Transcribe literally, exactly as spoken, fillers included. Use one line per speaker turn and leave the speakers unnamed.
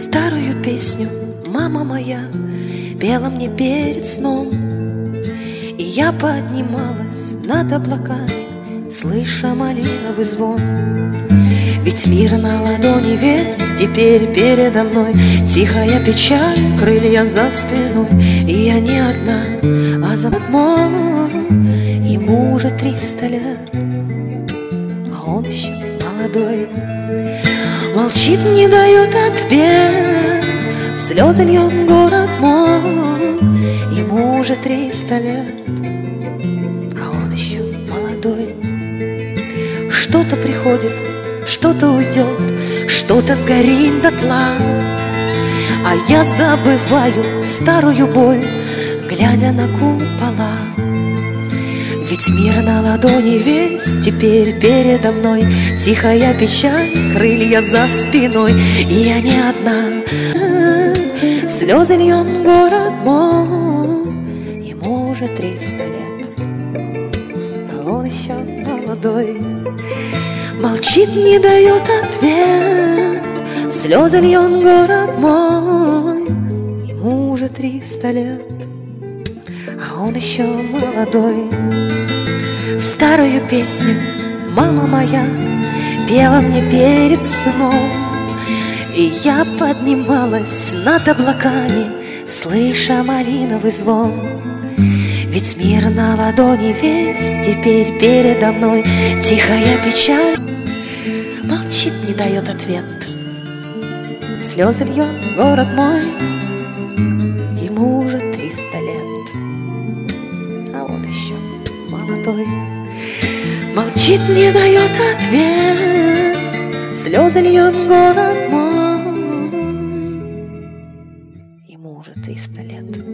Старую песню мама моя пела мне перед сном, и я поднималась над облаками, слыша малиновый звон. Ведь мир на ладони весь теперь передо мной, тихая печаль, крылья за спиной. И я не одна, а за мой, ему уже триста лет, а он еще молодой. Молчит, не дает ответ, в слезы льет город мой. Ему уже триста лет, а он еще молодой. Что-то приходит, что-то уйдет, что-то сгорит дотла, а я забываю старую боль, глядя на купола. Ведь мир на ладони весь теперь передо мной, тихая печаль, крылья за спиной. И я не одна, слезы льет город мой. Ему уже триста лет, а он еще молодой. Молчит, не дает ответ, слезы льет город мой. Ему уже триста лет, а он еще молодой. Старую песню мама моя пела мне перед сном, и я поднималась над облаками, слыша малиновый звон. Ведь мир на ладони весь теперь передо мной, тихая печаль, молчит, не дает ответ. Слезы льет город мой, ему уже триста лет, а он еще молодой. Молчит, не дает ответ, слезы льет город мой, ему уже триста лет.